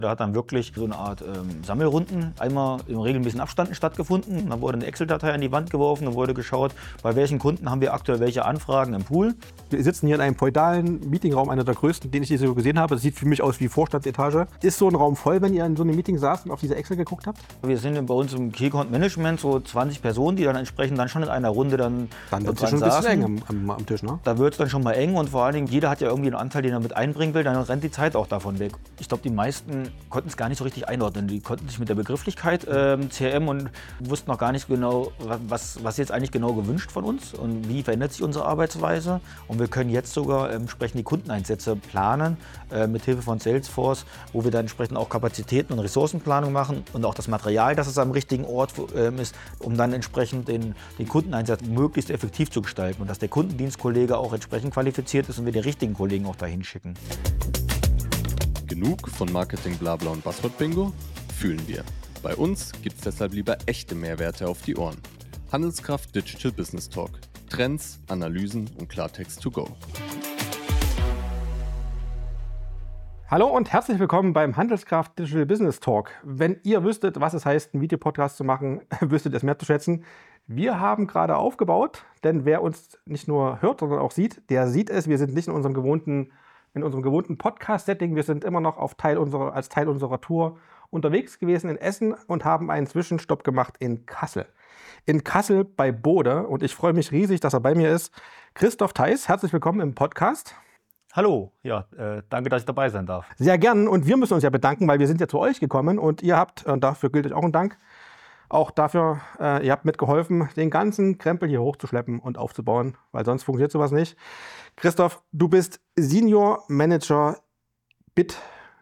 Da hat dann wirklich so eine Art Sammelrunden einmal in regelmäßigen Abständen stattgefunden. Dann wurde eine Excel-Datei an die Wand geworfen und wurde geschaut, bei welchen Kunden haben wir aktuell welche Anfragen im Pool. Wir sitzen hier in einem feudalen Meetingraum, einer der größten, den ich hier so gesehen habe. Das sieht für mich aus wie Vorstandsetage. Ist so ein Raum voll, wenn ihr in so einem Meeting saßt und auf diese Excel geguckt habt? Wir sind bei uns im Key Account Management so 20 Personen, die dann entsprechend dann schon in einer Runde dann wird es schon ein bisschen eng am Tisch, ne? Da wird es dann schon mal eng und vor allen Dingen, jeder hat ja irgendwie einen Anteil, den er mit einbringen will, dann rennt die Zeit auch davon weg. Ich glaube, die meisten konnten es gar nicht so richtig einordnen. Die konnten sich mit der Begrifflichkeit CRM und wussten noch gar nicht genau, was jetzt eigentlich genau gewünscht von uns und wie verändert sich unsere Arbeitsweise. Und wir können jetzt sogar entsprechend die Kundeneinsätze planen, mit Hilfe von Salesforce, wo wir dann entsprechend auch Kapazitäten und Ressourcenplanung machen und auch das Material, dass es am richtigen Ort ist, um dann entsprechend den Kundeneinsatz möglichst effektiv zu gestalten und dass der Kundendienstkollege auch entsprechend qualifiziert ist und wir die richtigen Kollegen auch dahin schicken. Genug von Marketing, Blabla und Buzzword-Bingo? Fühlen wir. Bei uns gibt's deshalb lieber echte Mehrwerte auf die Ohren. Handelskraft Digital Business Talk. Trends, Analysen und Klartext to go. Hallo und herzlich willkommen beim Handelskraft Digital Business Talk. Wenn ihr wüsstet, was es heißt, einen Videopodcast zu machen, wüsstet ihr es mehr zu schätzen. Wir haben gerade aufgebaut, denn wer uns nicht nur hört, sondern auch sieht, der sieht es. Wir sind nicht in unserem gewohnten Podcast-Setting. Wir sind immer noch als Teil unserer Tour unterwegs gewesen in Essen und haben einen Zwischenstopp gemacht in Kassel. In Kassel bei Bode. Und ich freue mich riesig, dass er bei mir ist. Christoph Theis, herzlich willkommen im Podcast. Hallo, ja, danke, dass ich dabei sein darf. Sehr gern. Und wir müssen uns ja bedanken, weil wir sind ja zu euch gekommen und ihr habt, und dafür gilt euch auch ein Dank, auch dafür, ihr habt mitgeholfen, den ganzen Krempel hier hochzuschleppen und aufzubauen, weil sonst funktioniert sowas nicht. Christoph, du bist Senior Manager Bit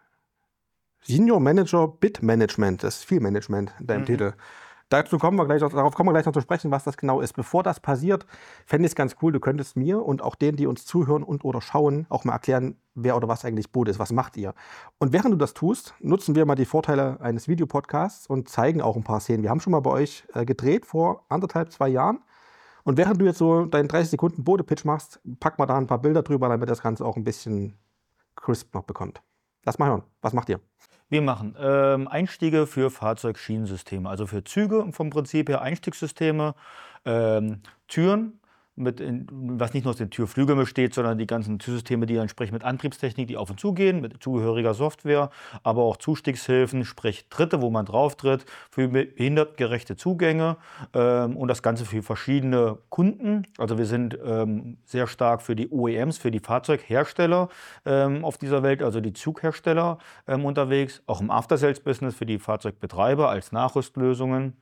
Management. Das ist viel Management in deinem Titel. Darauf kommen wir gleich noch zu sprechen, was das genau ist. Bevor das passiert, fände ich es ganz cool, du könntest mir und auch denen, die uns zuhören und oder schauen, auch mal erklären, wer oder was eigentlich Bode ist. Was macht ihr? Und während du das tust, nutzen wir mal die Vorteile eines Videopodcasts und zeigen auch ein paar Szenen. Wir haben schon mal bei euch gedreht vor 2 Jahren. Und während du jetzt so deinen 30 Sekunden Bode-Pitch machst, pack mal da ein paar Bilder drüber, damit das Ganze auch ein bisschen crisp noch bekommt. Lass mal hören. Was macht ihr? Wir machen Einstiege für Fahrzeugschienensysteme, also für Züge vom Prinzip her Einstiegssysteme, Türen, was nicht nur aus den Türflügeln besteht, sondern die ganzen Türsysteme, die entsprechend mit Antriebstechnik, die auf und zu gehen, mit zugehöriger Software, aber auch Zustiegshilfen, sprich Tritte, wo man drauf tritt, für behindertengerechte Zugänge und das Ganze für verschiedene Kunden. Also wir sind sehr stark für die OEMs, für die Fahrzeughersteller auf dieser Welt, also die Zughersteller unterwegs, auch im After-Sales-Business für die Fahrzeugbetreiber als Nachrüstlösungen.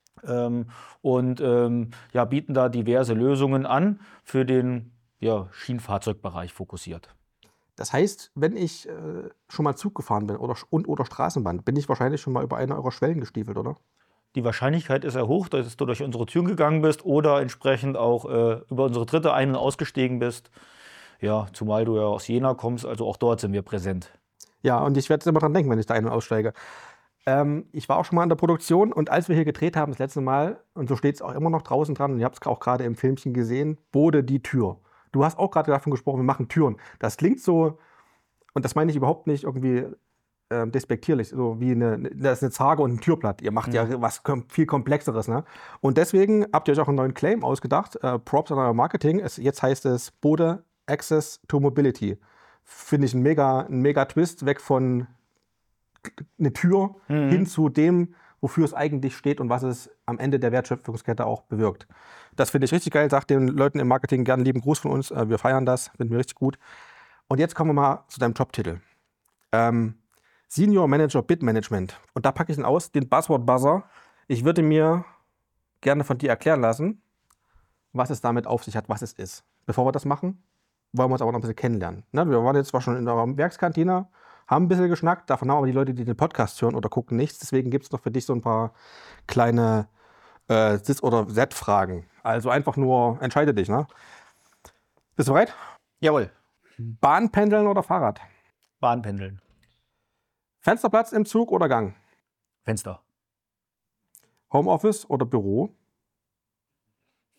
Bieten da diverse Lösungen an für den Schienenfahrzeugbereich fokussiert. Das heißt, wenn ich schon mal Zug gefahren bin oder Straßenbahn, bin ich wahrscheinlich schon mal über eine eurer Schwellen gestiefelt, oder? Die Wahrscheinlichkeit ist sehr hoch, dass du durch unsere Türen gegangen bist oder entsprechend auch über unsere Tritte ein- und ausgestiegen bist. Ja, zumal du ja aus Jena kommst, also auch dort sind wir präsent. Ja, und ich werde immer dran denken, wenn ich da ein- und aussteige. Ich war auch schon mal in der Produktion und als wir hier gedreht haben das letzte Mal, und so steht es auch immer noch draußen dran, und ihr habt es auch gerade im Filmchen gesehen, Bode die Tür. Du hast auch gerade davon gesprochen, wir machen Türen. Das klingt so, und das meine ich überhaupt nicht irgendwie despektierlich, so wie das ist eine Zarge und ein Türblatt. Ihr macht ja was viel Komplexeres. Ne? Und deswegen habt ihr euch auch einen neuen Claim ausgedacht, Props an euer Marketing. Jetzt heißt es Bode Access to Mobility. Finde ich ein mega Twist, weg von eine Tür hin zu dem, wofür es eigentlich steht und was es am Ende der Wertschöpfungskette auch bewirkt. Das finde ich richtig geil. Sagt den Leuten im Marketing gerne einen lieben Gruß von uns. Wir feiern das, finden wir richtig gut. Und jetzt kommen wir mal zu deinem Jobtitel. Senior Manager Bid Management. Und da packe ich den Buzzword-Buzzer. Ich würde mir gerne von dir erklären lassen, was es damit auf sich hat, was es ist. Bevor wir das machen, wollen wir uns aber noch ein bisschen kennenlernen. Ne? Wir waren jetzt zwar schon in der Werkskantine, haben ein bisschen geschnackt, davon haben aber die Leute, die den Podcast hören oder gucken, nichts. Deswegen gibt es noch für dich so ein paar kleine Sis- oder Z-Fragen. Also einfach nur, entscheide dich. Ne? Bist du bereit? Jawohl. Bahnpendeln oder Fahrrad? Bahnpendeln. Fensterplatz im Zug oder Gang? Fenster. Homeoffice oder Büro?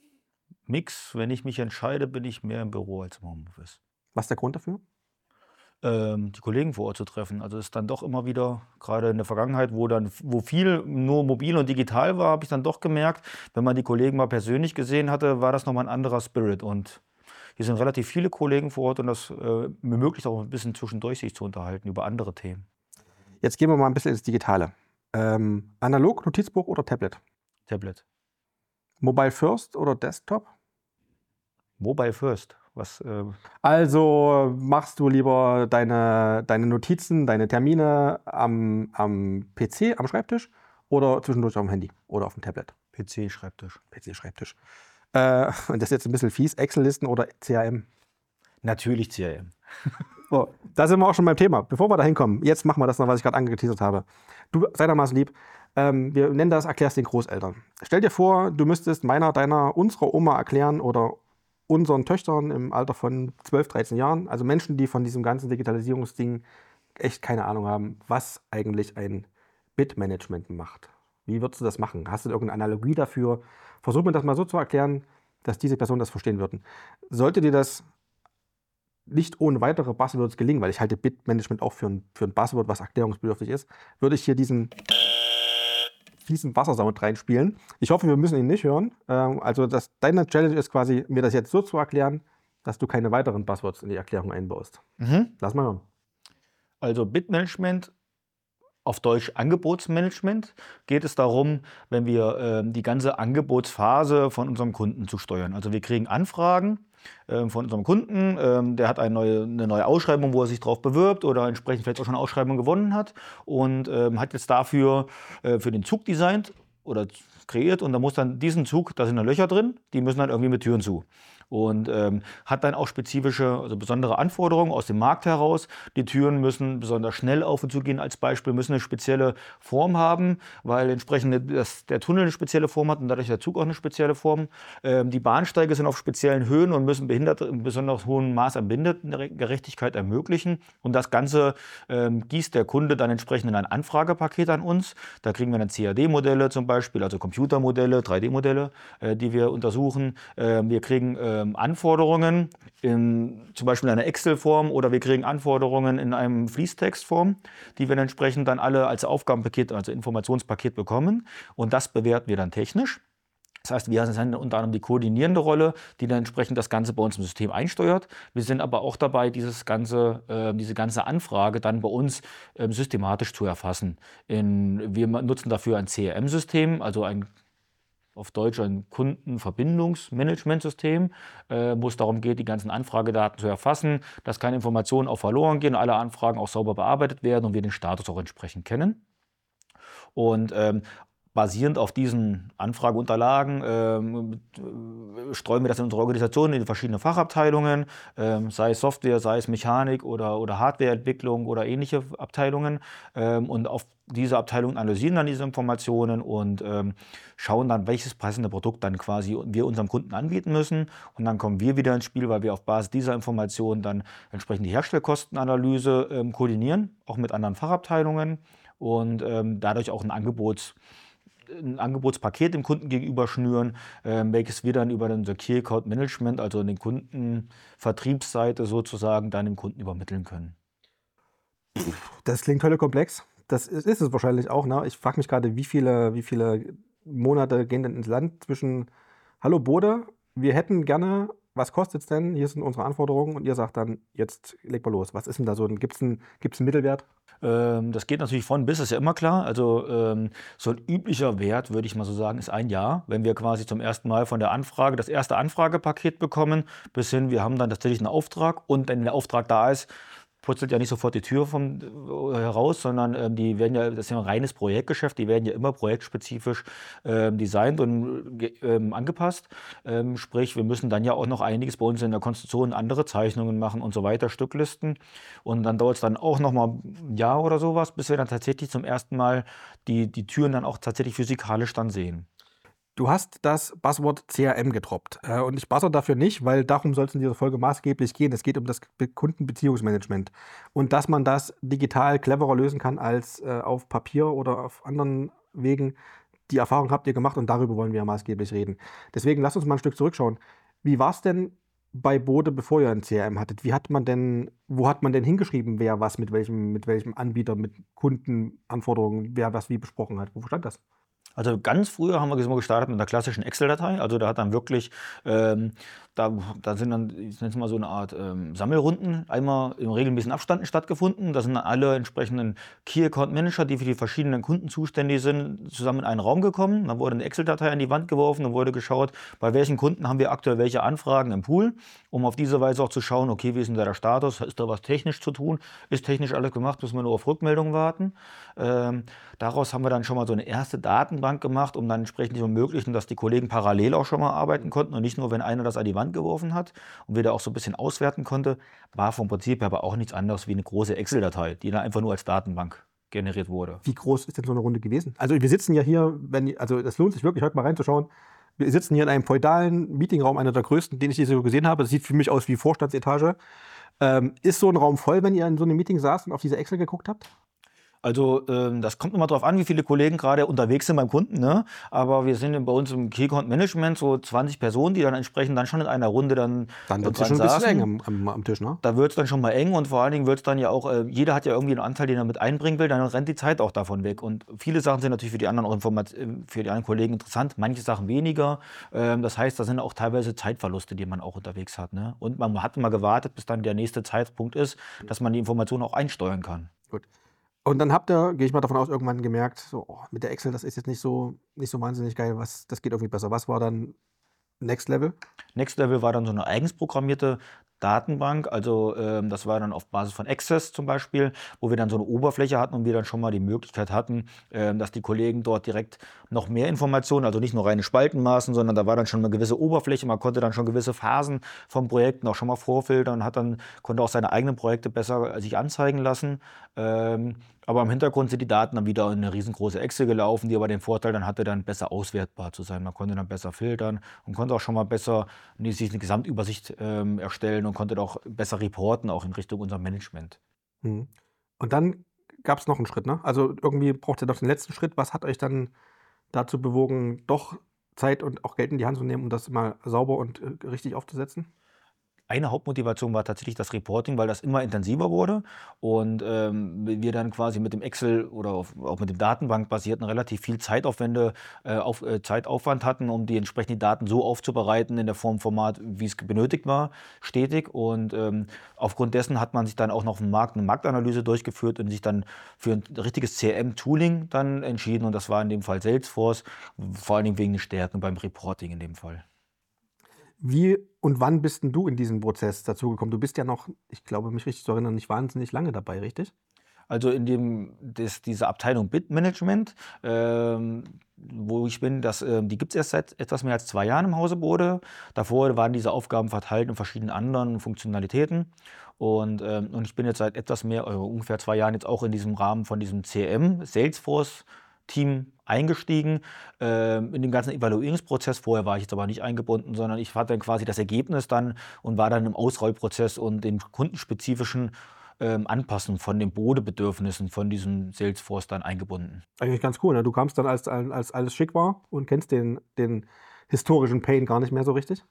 Mix, wenn ich mich entscheide, bin ich mehr im Büro als im Homeoffice. Was ist der Grund dafür? die Kollegen vor Ort zu treffen. Also es ist dann doch immer wieder, gerade in der Vergangenheit, wo viel nur mobil und digital war, habe ich dann doch gemerkt, wenn man die Kollegen mal persönlich gesehen hatte, war das nochmal ein anderer Spirit. Und hier sind relativ viele Kollegen vor Ort und das ermöglicht auch ein bisschen zwischendurch sich zu unterhalten über andere Themen. Jetzt gehen wir mal ein bisschen ins Digitale. Analog, Notizbuch oder Tablet? Tablet. Mobile First oder Desktop? Mobile First. Also machst du lieber deine Notizen, deine Termine am PC, am Schreibtisch oder zwischendurch auf dem Handy oder auf dem Tablet? PC-Schreibtisch. PC-Schreibtisch. Und das ist jetzt ein bisschen fies, Excel-Listen oder CRM? Natürlich CRM. So, da sind wir auch schon beim Thema. Bevor wir da hinkommen, jetzt machen wir das noch, was ich gerade angeteasert habe. Du, sei doch mal so lieb, wir nennen das, erklärst den Großeltern. Stell dir vor, du müsstest meiner, deiner, unserer Oma erklären oder unseren Töchtern im Alter von 12, 13 Jahren, also Menschen, die von diesem ganzen Digitalisierungsding echt keine Ahnung haben, was eigentlich ein Bitmanagement macht. Wie würdest du das machen? Hast du irgendeine Analogie dafür? Versuch mir das mal so zu erklären, dass diese Personen das verstehen würden. Sollte dir das nicht ohne weitere Buzzwords gelingen, weil ich halte Bitmanagement auch für ein Buzzword, was erklärungsbedürftig ist, würde ich hier diesen fließenden Wassersound reinspielen. Ich hoffe, wir müssen ihn nicht hören. Also deine Challenge ist quasi, mir das jetzt so zu erklären, dass du keine weiteren Buzzwords in die Erklärung einbaust. Lass mal hören. Also Bitmanagement, auf Deutsch Angebotsmanagement, geht es darum, wenn wir die ganze Angebotsphase von unserem Kunden zu steuern. Also wir kriegen Anfragen von unserem Kunden, der hat eine neue Ausschreibung, wo er sich drauf bewirbt oder entsprechend vielleicht auch schon eine Ausschreibung gewonnen hat und hat jetzt dafür für den Zug designt oder kreiert und da muss dann diesen Zug, da sind dann Löcher drin, die müssen dann irgendwie mit Türen zu. Und hat dann auch spezifische, also besondere Anforderungen aus dem Markt heraus. Die Türen müssen besonders schnell auf und zu gehen als Beispiel, müssen eine spezielle Form haben, weil entsprechend der Tunnel eine spezielle Form hat und dadurch der Zug auch eine spezielle Form. Die Bahnsteige sind auf speziellen Höhen und müssen Behinderte in besonders hohem Maß an Behindertengerechtigkeit ermöglichen. Und das Ganze gießt der Kunde dann entsprechend in ein Anfragepaket an uns. Da kriegen wir dann CAD-Modelle zum Beispiel, also Computermodelle, 3D-Modelle, die wir untersuchen. Wir kriegen Anforderungen zum Beispiel in einer Excel-Form oder wir kriegen Anforderungen in einem Fließtextform, die wir dann entsprechend dann alle als Aufgabenpaket, also Informationspaket bekommen und das bewerten wir dann technisch. Das heißt, wir sind unter anderem die koordinierende Rolle, die dann entsprechend das Ganze bei uns im System einsteuert. Wir sind aber auch dabei, diese ganze Anfrage dann bei uns systematisch zu erfassen. Wir nutzen dafür ein CRM-System, also auf Deutsch ein Kundenverbindungsmanagementsystem, wo es darum geht, die ganzen Anfragedaten zu erfassen, dass keine Informationen auch verloren gehen, alle Anfragen auch sauber bearbeitet werden und wir den Status auch entsprechend kennen. Und basierend auf diesen Anfrageunterlagen streuen wir das in unsere Organisation in die verschiedenen Fachabteilungen, sei es Software, sei es Mechanik oder Hardwareentwicklung oder ähnliche Abteilungen. Und auf diese Abteilungen analysieren dann diese Informationen und schauen dann, welches passende Produkt dann quasi wir unserem Kunden anbieten müssen. Und dann kommen wir wieder ins Spiel, weil wir auf Basis dieser Informationen dann entsprechend die Herstellkostenanalyse koordinieren, auch mit anderen Fachabteilungen und dadurch auch ein Angebotspaket dem Kunden gegenüber schnüren, welches wir dann über unser Key Account Management, also den Kundenvertriebsseite sozusagen, dann dem Kunden übermitteln können. Das klingt toll komplex. Das ist es wahrscheinlich auch. Ne? Ich frage mich gerade, wie viele Monate gehen denn ins Land zwischen Hallo Bode, wir hätten gerne, was kostet es denn? Hier sind unsere Anforderungen und ihr sagt dann, jetzt leg mal los. Was ist denn da so? Gibt es einen Mittelwert? Das geht natürlich von bis, ist ja immer klar. Also so ein üblicher Wert, würde ich mal so sagen, ist ein Jahr. Wenn wir quasi zum ersten Mal von der Anfrage das erste Anfragepaket bekommen, bis hin, wir haben dann tatsächlich einen Auftrag und wenn der Auftrag da ist, putzelt ja nicht sofort die Tür heraus, sondern die werden ja, das ist ja ein reines Projektgeschäft, die werden ja immer projektspezifisch designt und angepasst. Sprich, wir müssen dann ja auch noch einiges bei uns in der Konstruktion, andere Zeichnungen machen und so weiter, Stücklisten. Und dann dauert es dann auch noch mal ein Jahr oder sowas, bis wir dann tatsächlich zum ersten Mal die Türen dann auch tatsächlich physikalisch dann sehen. Du hast das Buzzword CRM gedroppt. Und ich buzzer dafür nicht, weil darum soll es in dieser Folge maßgeblich gehen. Es geht um das Kundenbeziehungsmanagement. Und dass man das digital cleverer lösen kann als auf Papier oder auf anderen Wegen. Die Erfahrung habt ihr gemacht und darüber wollen wir ja maßgeblich reden. Deswegen lasst uns mal ein Stück zurückschauen. Wie war es denn bei Bode, bevor ihr ein CRM hattet? Wo hat man denn hingeschrieben, wer was mit welchem Anbieter, mit Kundenanforderungen, wer was wie besprochen hat? Wo stand das? Also ganz früher haben wir so gestartet mit einer klassischen Excel-Datei. Also da hat dann wirklich, da sind dann, ich nenne es mal so eine Art Sammelrunden, einmal im regelmäßigen Abständen stattgefunden. Da sind dann alle entsprechenden Key Account Manager, die für die verschiedenen Kunden zuständig sind, zusammen in einen Raum gekommen. Dann wurde eine Excel-Datei an die Wand geworfen und wurde geschaut, bei welchen Kunden haben wir aktuell welche Anfragen im Pool, um auf diese Weise auch zu schauen, okay, wie ist denn da der Status, ist da was technisch zu tun, ist technisch alles gemacht, müssen wir nur auf Rückmeldungen warten. Daraus haben wir dann schon mal so eine erste Datenbank gemacht, um dann entsprechend zu ermöglichen, dass die Kollegen parallel auch schon mal arbeiten konnten und nicht nur, wenn einer das an die Wand geworfen hat und wir da auch so ein bisschen auswerten konnte, war vom Prinzip her aber auch nichts anderes wie eine große Excel-Datei, die dann einfach nur als Datenbank generiert wurde. Wie groß ist denn so eine Runde gewesen? Also wir sitzen ja hier, also das lohnt sich wirklich, heute mal reinzuschauen. Wir sitzen hier in einem feudalen Meetingraum, einer der größten, den ich je so gesehen habe. Das sieht für mich aus wie Vorstandsetage. Ist so ein Raum voll, wenn ihr in so einem Meeting saßt und auf diese Excel geguckt habt? Also das kommt immer darauf an, wie viele Kollegen gerade unterwegs sind beim Kunden, ne? Aber wir sind bei uns im Key Account Management so 20 Personen, die dann entsprechend dann schon in einer Runde dann Dann wird es dran schon ein bisschen saßen. eng am Tisch, ne? Da wird es dann schon mal eng und vor allen Dingen wird es dann ja auch, jeder hat ja irgendwie einen Anteil, den er mit einbringen will, dann rennt die Zeit auch davon weg. Und viele Sachen sind natürlich für die anderen auch für die anderen Kollegen interessant, manche Sachen weniger. Das heißt, da sind auch teilweise Zeitverluste, die man auch unterwegs hat, ne? Und man hat immer gewartet, bis dann der nächste Zeitpunkt ist, dass man die Informationen auch einsteuern kann. Gut. Und dann habt ihr, gehe ich mal davon aus, irgendwann gemerkt, so, oh, mit der Excel, das ist jetzt nicht so wahnsinnig geil, das geht irgendwie besser. Was war dann Next Level? Next Level war dann so eine eigens programmierte Datenbank, also das war dann auf Basis von Access zum Beispiel, wo wir dann so eine Oberfläche hatten und wir dann schon mal die Möglichkeit hatten, dass die Kollegen dort direkt noch mehr Informationen, also nicht nur reine Spaltenmaßen, sondern da war dann schon eine gewisse Oberfläche, man konnte dann schon gewisse Phasen von Projekten auch schon mal vorfiltern und konnte auch seine eigenen Projekte besser sich anzeigen lassen. Aber im Hintergrund sind die Daten dann wieder in eine riesengroße Excel gelaufen, die aber den Vorteil dann hatte, dann besser auswertbar zu sein. Man konnte dann besser filtern und konnte auch schon mal besser sich eine Gesamtübersicht erstellen und konnte auch besser reporten, auch in Richtung unser Management. Mhm. Und dann gab es noch einen Schritt, ne? Also irgendwie braucht ihr noch den letzten Schritt. Was hat euch dann dazu bewogen, doch Zeit und auch Geld in die Hand zu nehmen, um das mal sauber und richtig aufzusetzen? Eine Hauptmotivation war tatsächlich das Reporting, weil das immer intensiver wurde und wir dann quasi mit dem Excel oder auch mit dem Datenbankbasierten relativ viel Zeitaufwand hatten, um die entsprechenden Daten so aufzubereiten in der Format, wie es benötigt war, stetig. Und aufgrund dessen hat man sich dann auch noch im Markt eine Marktanalyse durchgeführt und sich dann für ein richtiges CRM-Tooling dann entschieden. Und das war in dem Fall Salesforce, vor allen Dingen wegen den Stärken beim Reporting in dem Fall. Wie und wann bist denn du in diesen Prozess dazugekommen? Du bist ja noch, ich glaube, mich richtig zu erinnern, nicht wahnsinnig lange dabei, richtig? Also diese Abteilung Bid-Management, wo ich bin, die gibt es erst seit etwas mehr als 2 Jahren im Hause Bode. Davor waren diese Aufgaben verteilt in verschiedenen anderen Funktionalitäten. Und ich bin jetzt seit etwas mehr, ungefähr 2 Jahren jetzt auch in diesem Rahmen von diesem CRM, Salesforce-Team eingestiegen, in den ganzen Evaluierungsprozess. Vorher war ich jetzt aber nicht eingebunden, sondern ich hatte dann quasi das Ergebnis dann und war dann im Ausrollprozess und dem kundenspezifischen Anpassen von den Bodebedürfnissen von diesem Salesforce dann eingebunden. Eigentlich ganz cool, ne? Du kamst dann, als alles schick war und kennst den historischen Pain gar nicht mehr so richtig?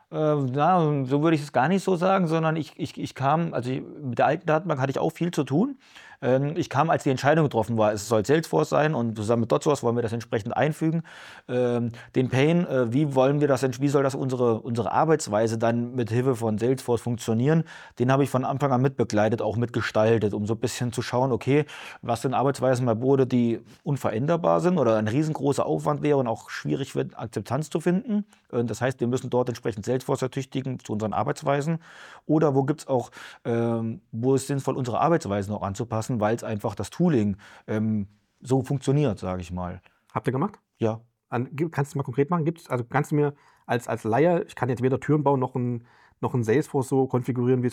So würde ich es gar nicht so sagen, sondern ich kam, mit der alten Datenbank hatte ich auch viel zu tun. Ich kam, als die Entscheidung getroffen war, es soll Salesforce sein und zusammen mit DotSource wollen wir das entsprechend einfügen. Den Pain, wie soll das unsere Arbeitsweise dann mit Hilfe von Salesforce funktionieren, den habe ich von Anfang an mitbegleitet, auch mitgestaltet, um so ein bisschen zu schauen, okay, was sind Arbeitsweisen bei Bode, die unveränderbar sind oder ein riesengroßer Aufwand wäre und auch schwierig wird, Akzeptanz zu finden. Das heißt, wir müssen dort entsprechend Salesforce ertüchtigen zu unseren Arbeitsweisen. Oder wo gibt es auch, wo es sinnvoll, unsere Arbeitsweisen auch anzupassen, weil es einfach das Tooling so funktioniert, sage ich mal. Habt ihr gemacht? Ja. Kannst du mal konkret machen? Kannst du mir als Laie, ich kann jetzt weder Türen bauen noch ein Salesforce so konfigurieren, wie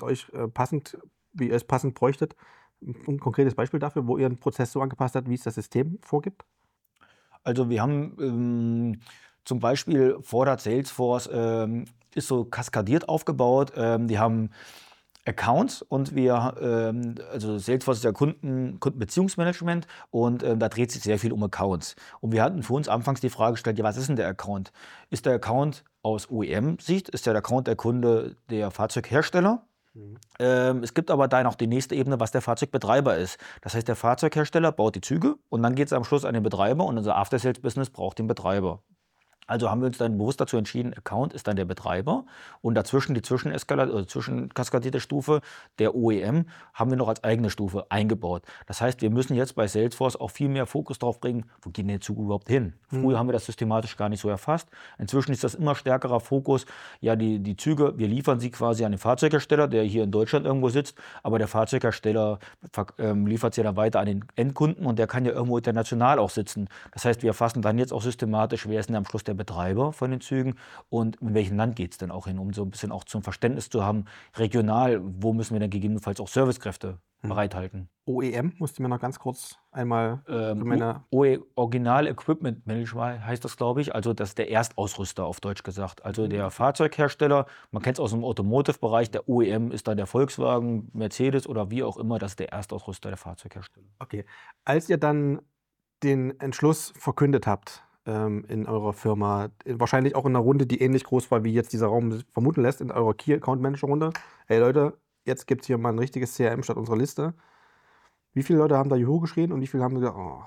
ihr es passend bräuchtet. Ein konkretes Beispiel dafür, wo ihr einen Prozess so angepasst habt, wie es das System vorgibt? Also wir haben zum Beispiel fordert Salesforce, ist so kaskadiert aufgebaut. Die haben Accounts und also Salesforce ist ja Kundenbeziehungsmanagement und da dreht sich sehr viel um Accounts. Und wir hatten für uns anfangs die Frage gestellt, ja, was ist denn der Account? Ist der Account aus OEM-Sicht? Ist der Account der Kunde der Fahrzeughersteller? Es gibt aber da noch die nächste Ebene, was der Fahrzeugbetreiber ist. Das heißt, der Fahrzeughersteller baut die Züge und dann geht es am Schluss an den Betreiber und unser After-Sales-Business braucht den Betreiber. Also haben wir uns dann bewusst dazu entschieden, Account ist dann der Betreiber und dazwischen die zwischenkaskadierte Stufe der OEM haben wir noch als eigene Stufe eingebaut. Das heißt, wir müssen jetzt bei Salesforce auch viel mehr Fokus darauf bringen, wo gehen der Zug überhaupt hin? Früher haben wir das systematisch gar nicht so erfasst. Inzwischen ist das immer stärkerer Fokus, ja, die Züge, wir liefern sie quasi an den Fahrzeughersteller, der hier in Deutschland irgendwo sitzt, aber der Fahrzeughersteller liefert sie dann weiter an den Endkunden und der kann ja irgendwo international auch sitzen. Das heißt, wir erfassen dann jetzt auch systematisch, wer ist denn am Schluss der Betreiber von den Zügen und in welchem Land geht es denn auch hin, um so ein bisschen auch zum Verständnis zu haben, regional, wo müssen wir dann gegebenenfalls auch Servicekräfte bereithalten. OEM musst du mir noch ganz kurz einmal für meine. Original Equipment Management heißt das, glaube ich. Also das ist der Erstausrüster auf Deutsch gesagt. Also der Fahrzeughersteller, man kennt es aus dem Automotive-Bereich, der OEM ist dann der Volkswagen, Mercedes oder wie auch immer, das ist der Erstausrüster der Fahrzeughersteller. Okay. Als ihr dann den Entschluss verkündet habt in eurer Firma, wahrscheinlich auch in einer Runde, die ähnlich groß war, wie jetzt dieser Raum vermuten lässt, in eurer Key Account Manager Runde. Hey Leute, jetzt gibt es hier mal ein richtiges CRM statt unserer Liste. Wie viele Leute haben da Juhu geschrien und wie viele haben gesagt, oh,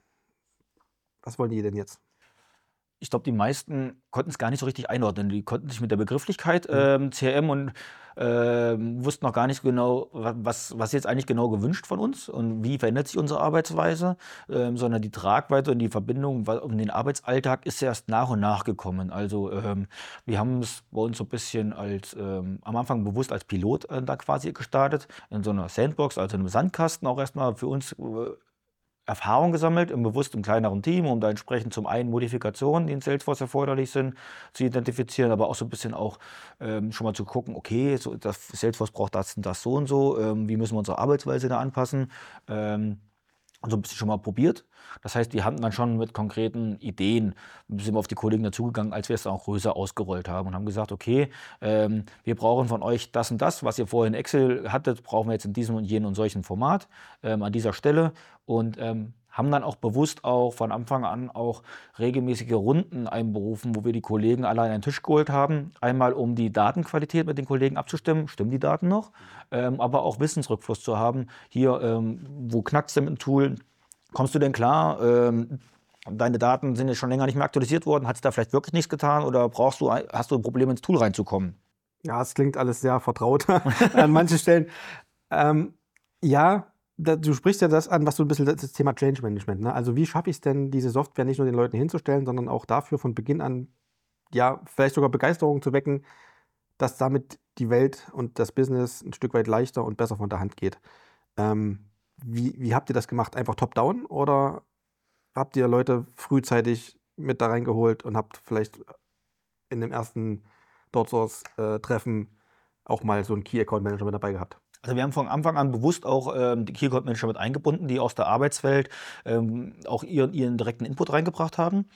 was wollen die denn jetzt? Ich glaube, die meisten konnten es gar nicht so richtig einordnen. Die konnten sich mit der Begrifflichkeit CRM und wussten noch gar nicht genau, was jetzt eigentlich genau gewünscht von uns und wie verändert sich unsere Arbeitsweise, sondern die Tragweite und die Verbindung um den Arbeitsalltag ist erst nach und nach gekommen. Also wir haben es bei uns so ein bisschen am Anfang bewusst als Pilot da quasi gestartet, in so einer Sandbox, also in einem Sandkasten auch erstmal für uns Erfahrung gesammelt, bewusst im kleineren Team, um da entsprechend zum einen Modifikationen, die in Salesforce erforderlich sind, zu identifizieren, aber auch so ein bisschen auch schon mal zu gucken, okay, so, Salesforce braucht das und das so und so, wie müssen wir unsere Arbeitsweise da anpassen, und so ein bisschen schon mal probiert. Das heißt, wir hatten dann schon mit konkreten Ideen, sind wir auf die Kollegen dazugegangen, als wir es dann auch größer ausgerollt haben und haben gesagt, okay, wir brauchen von euch das und das, was ihr vorher in Excel hattet, brauchen wir jetzt in diesem und jenem und solchen Format an dieser Stelle und haben dann auch bewusst auch von Anfang an auch regelmäßige Runden einberufen, wo wir die Kollegen alle an einen Tisch geholt haben. Einmal, um die Datenqualität mit den Kollegen abzustimmen, stimmen die Daten noch, aber auch Wissensrückfluss zu haben. Hier, wo knackt es denn mit dem Tool? Kommst du denn klar? Deine Daten sind jetzt schon länger nicht mehr aktualisiert worden. Hat es da vielleicht wirklich nichts getan oder hast du ein Problem, ins Tool reinzukommen? Ja, es klingt alles sehr vertraut an manchen Stellen. Ja, du sprichst ja das an, was so ein bisschen das Thema Change Management, ne? Also wie schaffe ich es denn, diese Software nicht nur den Leuten hinzustellen, sondern auch dafür von Beginn an, ja, vielleicht sogar Begeisterung zu wecken, dass damit die Welt und das Business ein Stück weit leichter und besser von der Hand geht. Wie habt ihr das gemacht? Einfach top-down oder habt ihr Leute frühzeitig mit da reingeholt und habt vielleicht in dem ersten DotSource-Treffen auch mal so einen Key Account Manager mit dabei gehabt? Also wir haben von Anfang an bewusst auch die Key Account Manager mit eingebunden, die aus der Arbeitswelt auch ihren direkten Input reingebracht haben.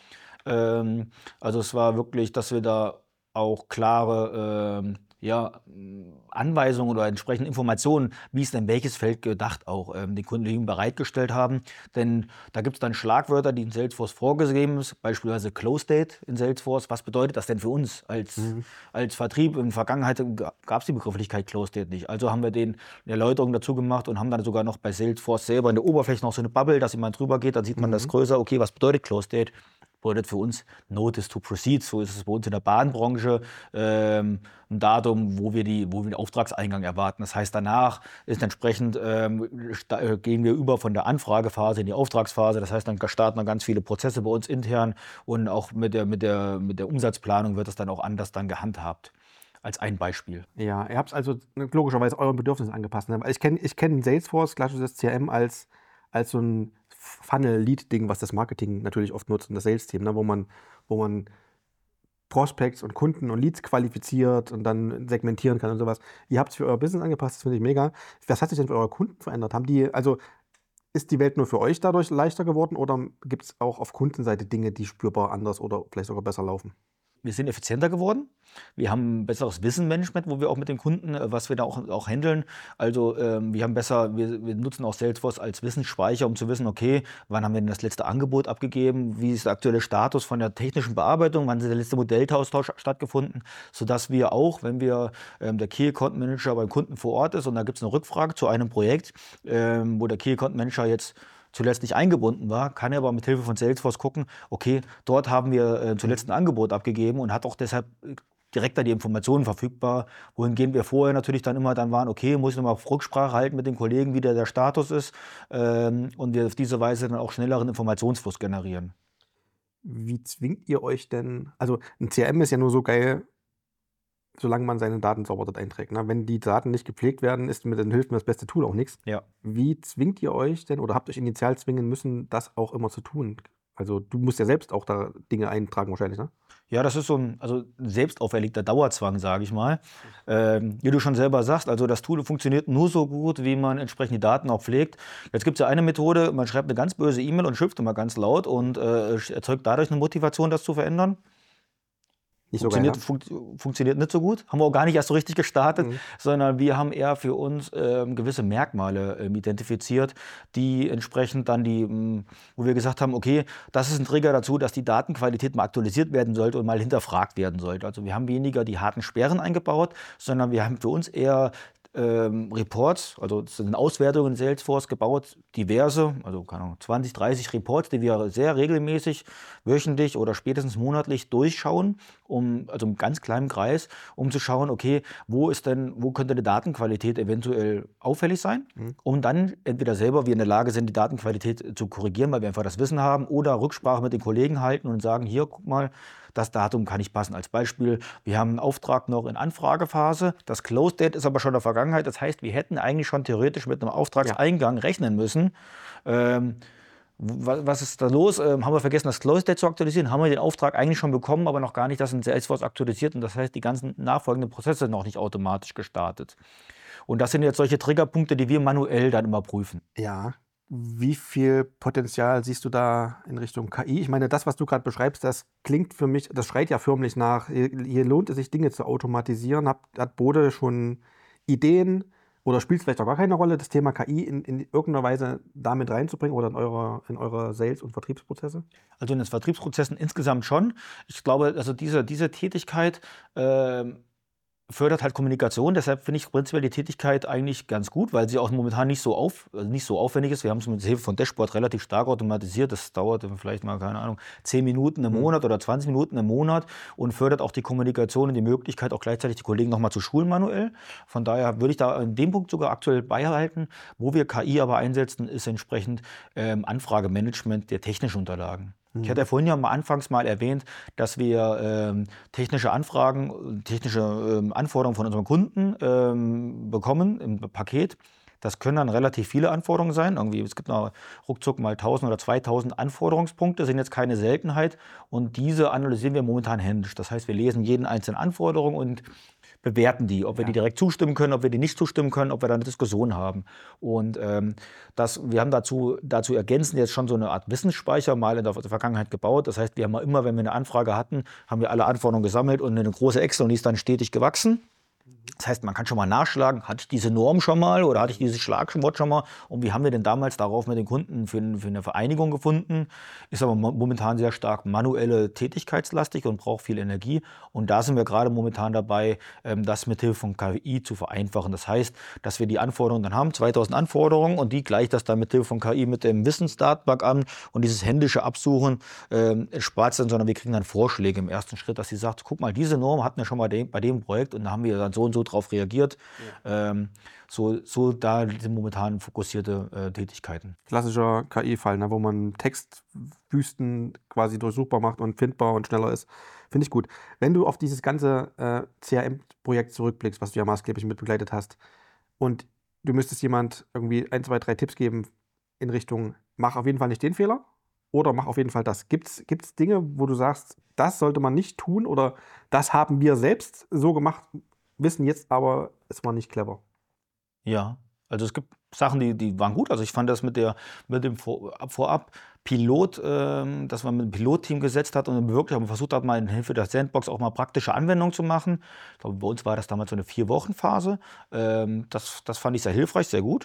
Also es war wirklich, dass wir da auch klare Anweisungen oder entsprechende Informationen, wie ist denn welches Feld gedacht, auch den Kunden bereitgestellt haben. Denn da gibt es dann Schlagwörter, die in Salesforce vorgesehen sind, beispielsweise Close Date in Salesforce. Was bedeutet das denn für uns als Vertrieb? In der Vergangenheit gab es die Begrifflichkeit Close Date nicht. Also haben wir den eine Erläuterung dazu gemacht und haben dann sogar noch bei Salesforce selber in der Oberfläche noch so eine Bubble, dass jemand drüber geht, dann sieht man das größer. Okay, was bedeutet Close Date? Bedeutet für uns Notice to Proceed, so ist es bei uns in der Bahnbranche, ein Datum, wo wir den Auftragseingang erwarten. Das heißt, danach ist entsprechend, gehen wir über von der Anfragephase in die Auftragsphase. Das heißt, dann starten dann ganz viele Prozesse bei uns intern und auch mit der Umsatzplanung wird das dann auch anders dann gehandhabt. Als ein Beispiel. Ja, ihr habt es also logischerweise euren Bedürfnissen angepasst. Ne? Ich kenn Salesforce, klassisches CRM, als so ein Funnel-Lead-Ding, was das Marketing natürlich oft nutzt und das Sales-Team, ne? wo man Prospects und Kunden und Leads qualifiziert und dann segmentieren kann und sowas. Ihr habt es für euer Business angepasst, das finde ich mega. Was hat sich denn für eure Kunden verändert? Ist die Welt nur für euch dadurch leichter geworden oder gibt es auch auf Kundenseite Dinge, die spürbar anders oder vielleicht sogar besser laufen? wir sind effizienter geworden. Wir haben ein besseres Wissenmanagement, wo wir auch mit den Kunden, was wir da auch handeln. Also wir nutzen auch Salesforce als Wissensspeicher, um zu wissen, okay, wann haben wir denn das letzte Angebot abgegeben, wie ist der aktuelle Status von der technischen Bearbeitung, wann ist der letzte Modelltausch stattgefunden, sodass wir auch, wenn wir der Key Account Manager beim Kunden vor Ort ist und da gibt es eine Rückfrage zu einem Projekt, wo der Key Account Manager jetzt zuletzt nicht eingebunden war, kann er aber mit Hilfe von Salesforce gucken, okay, dort haben wir zuletzt ein Angebot abgegeben und hat auch deshalb direkt da die Informationen verfügbar, wohingehend wir vorher natürlich dann waren, okay, muss ich nochmal Rücksprache halten mit den Kollegen, wie der Status ist, und wir auf diese Weise dann auch schnelleren Informationsfluss generieren. Wie zwingt ihr euch denn, also ein CRM ist ja nur so geil, solange man seine Daten sauber dort einträgt. Ne? Wenn die Daten nicht gepflegt werden, dann hilft mir das beste Tool auch nichts. Ja. Wie zwingt ihr euch denn oder habt euch initial zwingen müssen, das auch immer zu tun? Also du musst ja selbst auch da Dinge eintragen wahrscheinlich, ne? Ja, das ist so ein selbst auferlegter Dauerzwang, sage ich mal. Wie du schon selber sagst, also das Tool funktioniert nur so gut, wie man entsprechend die Daten auch pflegt. Jetzt gibt es ja eine Methode, man schreibt eine ganz böse E-Mail und schimpft immer ganz laut und erzeugt dadurch eine Motivation, das zu verändern. Nicht so geil, Funktioniert nicht so gut. Haben wir auch gar nicht erst so richtig gestartet, sondern wir haben eher für uns gewisse Merkmale identifiziert, die entsprechend dann wo wir gesagt haben, okay, das ist ein Trigger dazu, dass die Datenqualität mal aktualisiert werden sollte und mal hinterfragt werden sollte. Also wir haben weniger die harten Sperren eingebaut, sondern wir haben für uns eher Reports, also das sind Auswertungen in Salesforce gebaut, diverse, also keine Ahnung, 20, 30 Reports, die wir sehr regelmäßig, wöchentlich oder spätestens monatlich durchschauen, also im ganz kleinen Kreis, um zu schauen, okay, wo könnte die Datenqualität eventuell auffällig sein, um dann entweder selber wir in der Lage sind, die Datenqualität zu korrigieren, weil wir einfach das Wissen haben, oder Rücksprache mit den Kollegen halten und sagen, hier, guck mal, das Datum kann nicht passen. Als Beispiel, wir haben einen Auftrag noch in Anfragephase. Das Close Date ist aber schon in der Vergangenheit. Das heißt, wir hätten eigentlich schon theoretisch mit einem Auftragseingang rechnen müssen. Was ist da los? Haben wir vergessen, das Close Date zu aktualisieren? Haben wir den Auftrag eigentlich schon bekommen, aber noch gar nicht das in Salesforce aktualisiert? Und das heißt, die ganzen nachfolgenden Prozesse noch nicht automatisch gestartet. Und das sind jetzt solche Triggerpunkte, die wir manuell dann immer prüfen. Ja. Wie viel Potenzial siehst du da in Richtung KI? Ich meine, das, was du gerade beschreibst, das klingt für mich, das schreit ja förmlich nach, hier lohnt es sich, Dinge zu automatisieren. Hat Bode schon Ideen oder spielt es vielleicht auch gar keine Rolle, das Thema KI in irgendeiner Weise damit reinzubringen oder in eure Sales- und Vertriebsprozesse? Also in den Vertriebsprozessen insgesamt schon. Ich glaube, also diese Tätigkeit fördert halt Kommunikation, deshalb finde ich prinzipiell die Tätigkeit eigentlich ganz gut, weil sie auch momentan nicht so aufwendig ist. Wir haben es mit Hilfe von Dashboard relativ stark automatisiert. Das dauert vielleicht mal, keine Ahnung, 10 Minuten im Monat oder 20 Minuten im Monat und fördert auch die Kommunikation und die Möglichkeit, auch gleichzeitig die Kollegen nochmal zu schulen manuell. Von daher würde ich da in dem Punkt sogar aktuell beibehalten. Wo wir KI aber einsetzen, ist entsprechend Anfragemanagement der technischen Unterlagen. Ich hatte ja vorhin ja anfangs mal erwähnt, dass wir technische Anfragen, technische Anforderungen von unseren Kunden bekommen im Paket. Das können dann relativ viele Anforderungen sein. Es gibt noch ruckzuck mal 1000 oder 2000 Anforderungspunkte, sind jetzt keine Seltenheit. Und diese analysieren wir momentan händisch. Das heißt, wir lesen jeden einzelnen Anforderung und bewerten die, ob wir die direkt zustimmen können, ob wir die nicht zustimmen können, ob wir da eine Diskussion haben. Und wir haben dazu ergänzend jetzt schon so eine Art Wissensspeicher mal in der Vergangenheit gebaut. Das heißt, wir haben immer, wenn wir eine Anfrage hatten, haben wir alle Anforderungen gesammelt und eine große Excel, und die ist dann stetig gewachsen. Das heißt, man kann schon mal nachschlagen, hatte ich diese Norm schon mal oder hatte ich dieses Schlagwort schon mal und wie haben wir denn damals darauf mit den Kunden für eine Vereinigung gefunden? Ist aber momentan sehr stark manuelle tätigkeitslastig und braucht viel Energie, und da sind wir gerade momentan dabei, das mit Hilfe von KI zu vereinfachen. Das heißt, dass wir die Anforderungen dann haben, 2000 Anforderungen, und die gleicht das dann mit Hilfe von KI mit dem Wissensdatenbank an, und dieses händische Absuchen spart es dann, sondern wir kriegen dann Vorschläge im ersten Schritt, dass sie sagt, guck mal, diese Norm hatten wir schon mal bei dem Projekt und da haben wir dann so und so drauf reagiert. Ja. Da sind momentan fokussierte Tätigkeiten. Klassischer KI-Fall, ne, wo man Textwüsten quasi durchsuchbar macht und findbar und schneller ist. Finde ich gut. Wenn du auf dieses ganze CRM-Projekt zurückblickst, was du ja maßgeblich mit begleitet hast, und du müsstest jemand irgendwie 1, 2, 3 Tipps geben in Richtung, mach auf jeden Fall nicht den Fehler oder mach auf jeden Fall das. Gibt's Dinge, wo du sagst, das sollte man nicht tun oder das haben wir selbst so gemacht, wissen jetzt aber, es war nicht clever? Ja, also es gibt Sachen, die waren gut. Also ich fand das mit dem Vorab, dass man mit einem Pilotteam gesetzt hat und wirklich auch versucht hat, mal in Hilfe der Sandbox auch mal praktische Anwendungen zu machen. Ich glaube, bei uns war das damals so eine 4-Wochen-Phase. Das fand ich sehr hilfreich, sehr gut.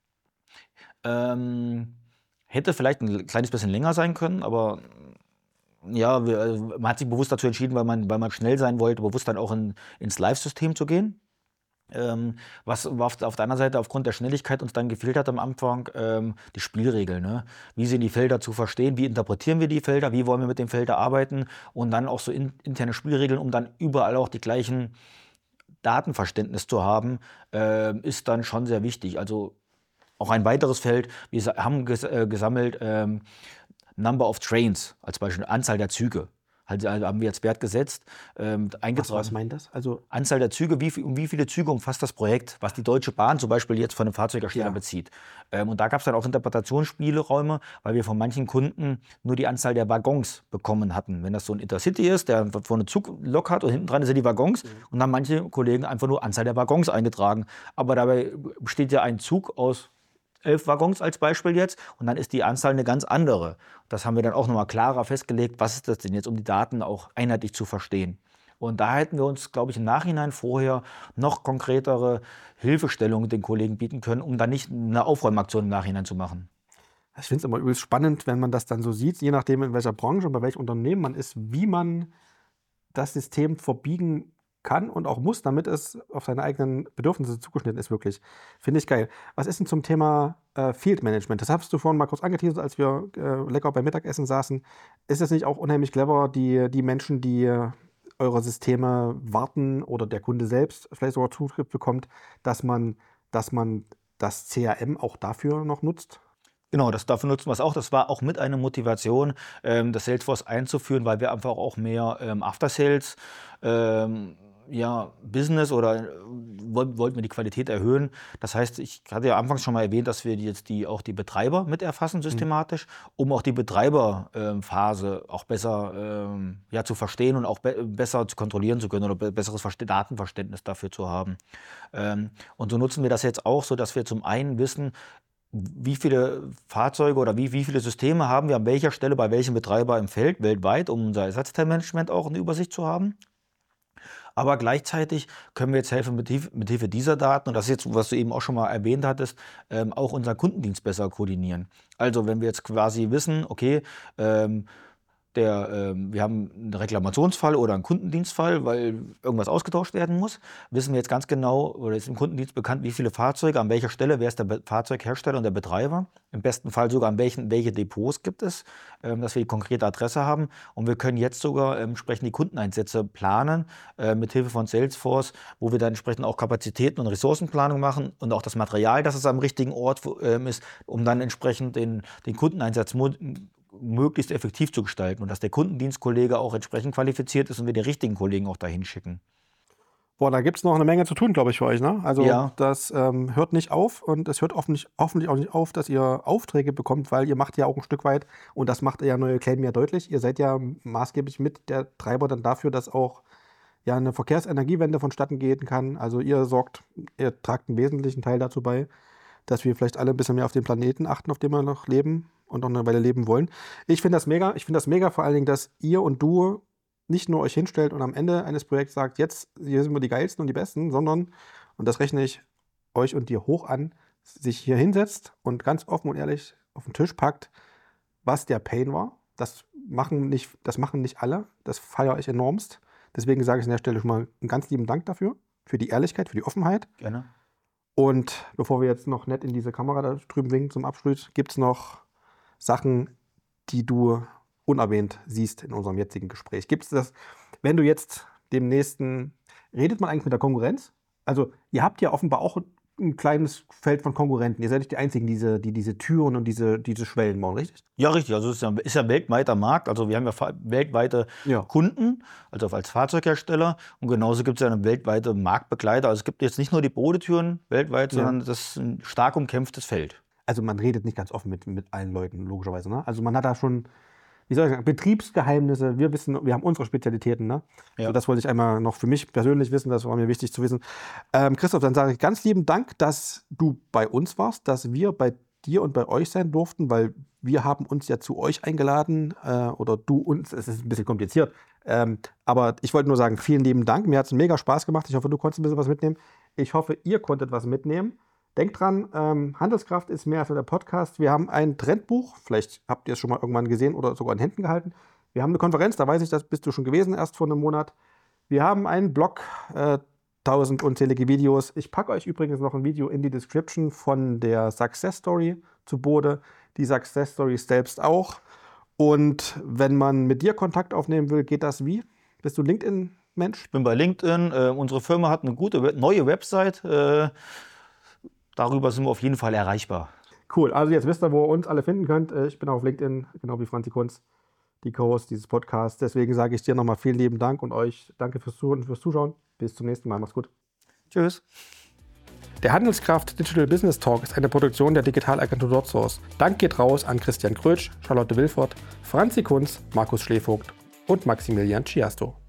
Hätte vielleicht ein kleines bisschen länger sein können, aber ja, man hat sich bewusst dazu entschieden, weil man schnell sein wollte, bewusst dann auch ins Live-System zu gehen. Was auf der anderen Seite aufgrund der Schnelligkeit uns dann gefehlt hat am Anfang, die Spielregeln. Ne? Wie sind die Felder zu verstehen, wie interpretieren wir die Felder, wie wollen wir mit den Feldern arbeiten und dann auch so interne Spielregeln, um dann überall auch die gleichen Datenverständnis zu haben, ist dann schon sehr wichtig. Also auch ein weiteres Feld, wir haben gesammelt Number of Trains, als Beispiel Anzahl der Züge. Also haben wir jetzt Wert gesetzt, eingetragen. Was meint das? Also Anzahl der Züge, wie viele Züge umfasst das Projekt, was die Deutsche Bahn zum Beispiel jetzt von einem Fahrzeughersteller bezieht. Und da gab es dann auch Interpretationsspielräume, weil wir von manchen Kunden nur die Anzahl der Waggons bekommen hatten. Wenn das so ein Intercity ist, der vorne Zuglok hat und hinten dran sind die Waggons, und dann haben manche Kollegen einfach nur Anzahl der Waggons eingetragen. Aber dabei besteht ja ein Zug aus 11 Waggons als Beispiel jetzt, und dann ist die Anzahl eine ganz andere. Das haben wir dann auch nochmal klarer festgelegt, was ist das denn jetzt, um die Daten auch einheitlich zu verstehen. Und da hätten wir uns, glaube ich, im Nachhinein vorher noch konkretere Hilfestellungen den Kollegen bieten können, um dann nicht eine Aufräumaktion im Nachhinein zu machen. ich finde es immer übelst spannend, wenn man das dann so sieht, je nachdem in welcher Branche und bei welchem Unternehmen man ist, wie man das System verbiegen kann und auch muss, damit es auf seine eigenen Bedürfnisse zugeschnitten ist, wirklich. Finde ich geil. Was ist denn zum Thema Field Management? Das hast du vorhin mal kurz angeteasert, als wir lecker beim Mittagessen saßen. Ist es nicht auch unheimlich clever, die Menschen, die eure Systeme warten oder der Kunde selbst vielleicht sogar Zugriff bekommt, dass man das CRM auch dafür noch nutzt? Genau, dafür nutzen wir es auch. Das war auch mit einer Motivation, das Salesforce einzuführen, weil wir einfach auch mehr After-Sales Business oder wollten wir die Qualität erhöhen. Das heißt, ich hatte ja anfangs schon mal erwähnt, dass wir jetzt auch die Betreiber mit erfassen systematisch, um auch die Betreiberphase auch besser zu verstehen und auch besser zu kontrollieren zu können oder besseres Datenverständnis dafür zu haben. Und so nutzen wir das jetzt auch, so dass wir zum einen wissen, wie viele Fahrzeuge oder wie viele Systeme haben wir an welcher Stelle bei welchem Betreiber im Feld weltweit, um unser Ersatzteilmanagement auch eine Übersicht zu haben. Aber gleichzeitig können wir jetzt helfen, mit Hilfe dieser Daten, und das ist jetzt, was du eben auch schon mal erwähnt hattest, auch unseren Kundendienst besser koordinieren. Also wenn wir jetzt quasi wissen, okay, wir haben einen Reklamationsfall oder einen Kundendienstfall, weil irgendwas ausgetauscht werden muss, wissen wir jetzt ganz genau, oder ist im Kundendienst bekannt, wie viele Fahrzeuge, an welcher Stelle, wer ist der Fahrzeughersteller und der Betreiber, im besten Fall sogar welche Depots gibt es, dass wir die konkrete Adresse haben, und wir können jetzt sogar entsprechend die Kundeneinsätze planen, mit Hilfe von Salesforce, wo wir dann entsprechend auch Kapazitäten und Ressourcenplanung machen und auch das Material, dass es am richtigen Ort ist, um dann entsprechend den Kundeneinsatz möglichst effektiv zu gestalten und dass der Kundendienstkollege auch entsprechend qualifiziert ist und wir den richtigen Kollegen auch dahin schicken. Boah, da gibt es noch eine Menge zu tun, glaube ich, für euch. Ne? Also Ja. das hört nicht auf, und es hört hoffentlich auch nicht auf, dass ihr Aufträge bekommt, weil ihr macht ja auch ein Stück weit, und das macht ja neue Claim ja deutlich, ihr seid ja maßgeblich mit der Treiber dann dafür, dass auch eine Verkehrsenergiewende vonstatten gehen kann. Also ihr tragt einen wesentlichen Teil dazu bei, dass wir vielleicht alle ein bisschen mehr auf den Planeten achten, auf dem wir noch leben und noch eine Weile leben wollen. Ich finde das mega. Ich finde das mega vor allen Dingen, dass ihr und du nicht nur euch hinstellt und am Ende eines Projekts sagt, jetzt hier sind wir die Geilsten und die Besten, sondern, und das rechne ich euch und dir hoch an, sich hier hinsetzt und ganz offen und ehrlich auf den Tisch packt, was der Pain war. Das machen nicht alle. Das feiere ich enormst. Deswegen sage ich an der Stelle schon mal einen ganz lieben Dank dafür, für die Ehrlichkeit, für die Offenheit. Gerne. Und bevor wir jetzt noch nett in diese Kamera da drüben winken zum Abschluss, gibt es noch Sachen, die du unerwähnt siehst in unserem jetzigen Gespräch. Gibt es das, wenn du jetzt redet man eigentlich mit der Konkurrenz? Also ihr habt ja offenbar auch ein kleines Feld von Konkurrenten. Ihr seid nicht die Einzigen, die diese Türen und diese Schwellen bauen, richtig? Ja, richtig. Also es ist ja ein weltweiter Markt. Also wir haben ja weltweite Kunden, also als Fahrzeughersteller. Und genauso gibt es ja eine weltweite Marktbegleiter. Also es gibt jetzt nicht nur die Bodentüren weltweit, sondern das ist ein stark umkämpftes Feld. Also man redet nicht ganz offen mit allen Leuten, logischerweise. Ne? Also man hat da schon, wie soll ich sagen, Betriebsgeheimnisse. Wir haben unsere Spezialitäten. Ne? Ja. So, das wollte ich einmal noch für mich persönlich wissen. Das war mir wichtig zu wissen. Christoph, dann sage ich ganz lieben Dank, dass du bei uns warst, dass wir bei dir und bei euch sein durften, weil wir haben uns ja zu euch eingeladen oder du uns. Es ist ein bisschen kompliziert. Aber ich wollte nur sagen, vielen lieben Dank. Mir hat es mega Spaß gemacht. Ich hoffe, du konntest ein bisschen was mitnehmen. Ich hoffe, ihr konntet was mitnehmen. Denkt dran, Handelskraft ist mehr als nur der Podcast. Wir haben ein Trendbuch. Vielleicht habt ihr es schon mal irgendwann gesehen oder sogar in Händen gehalten. Wir haben eine Konferenz, da weiß ich, das bist du schon gewesen, erst vor einem Monat. Wir haben einen Blog, 1000 unzählige Videos. Ich packe euch übrigens noch ein Video in die Description von der Success Story zu Bode. Die Success Story selbst auch. Und wenn man mit dir Kontakt aufnehmen will, geht das wie? Bist du LinkedIn-Mensch? Ich bin bei LinkedIn. Unsere Firma hat eine gute neue Website. Darüber sind wir auf jeden Fall erreichbar. Cool, also jetzt wisst ihr, wo ihr uns alle finden könnt. Ich bin auch auf LinkedIn, genau wie Franzi Kunz, die Co-Host dieses Podcasts. Deswegen sage ich dir nochmal vielen lieben Dank und euch danke fürs Zuhören und fürs Zuschauen. Bis zum nächsten Mal. Macht's gut. Tschüss. Der Handelskraft Digital Business Talk ist eine Produktion der Digitalagentur DotSource. Dank geht raus an Christian Krötsch, Charlotte Wilfort, Franzi Kunz, Markus Schlevogt und Maximilian Chiasto.